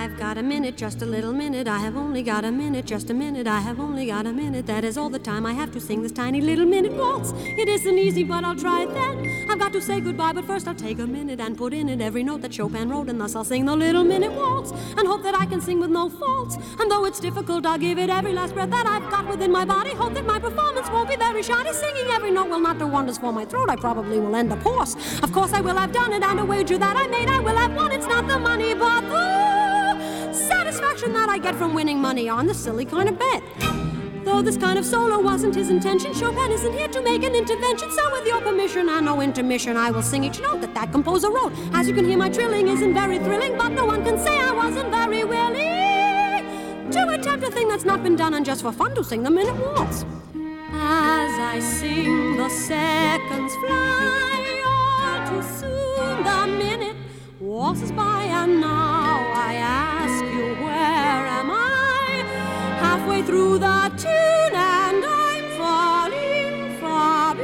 I've got a minute, just a little minute. I have only got a minute, just a minute. I have only got a minute. That is all the time I have to sing this tiny little minute waltz. It isn't easy, but I'll try it then. I've got to say goodbye, but first I'll take a minute and put in it every note that Chopin wrote, and thus I'll sing the little minute waltz and hope that I can sing with no faults. And though it's difficult, I'll give it every last breath that I've got within my body. Hope that my performance won't be very shoddy. Singing every note will not do wonders for my throat. I probably will end up hoarse. Of course I will have done it, and a wager that I made I will have won. It's not the money, but the satisfaction that I get from winning money on this silly kind of bet. Though this kind of solo wasn't his intention, Chopin isn't here to make an intervention. So with your permission and no intermission, I will sing each note that composer wrote. As you can hear, my trilling isn't very thrilling, but no one can say I wasn't very willing to attempt a thing that's not been done, and just for fun to sing the minute waltz. As I sing, the seconds fly all too soon. The minute waltzes by, and now I ask you, where am I? Halfway through the tune, and I'm falling far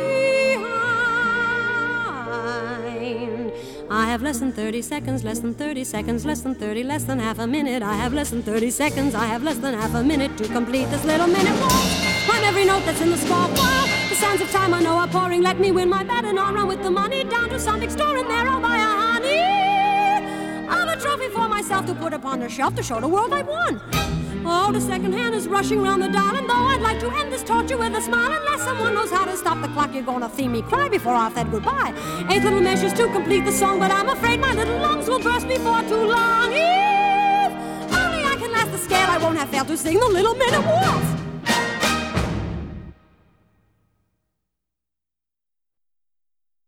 behind. I have less than 30 seconds, less than 30 seconds, less than 30, less than half a minute. I have less than 30 seconds, I have less than half a minute to complete this little minute waltz. Rhyme every note that's in the score. Wow, the sands of time I know are pouring. Let me win my bet and I'll run with the money down to some big store, and there I'll buy a honey of a trophy for myself to put upon the shelf to show the world I won. Oh, the second hand is rushing round the dial, and though I'd like to end this torture with a smile, unless someone knows how to stop the clock, you're gonna see me cry before I've said goodbye. 8 little measures to complete the song, but I'm afraid my little lungs will burst before too long. If only I can last the scale, I won't have failed to sing the little minute waltz.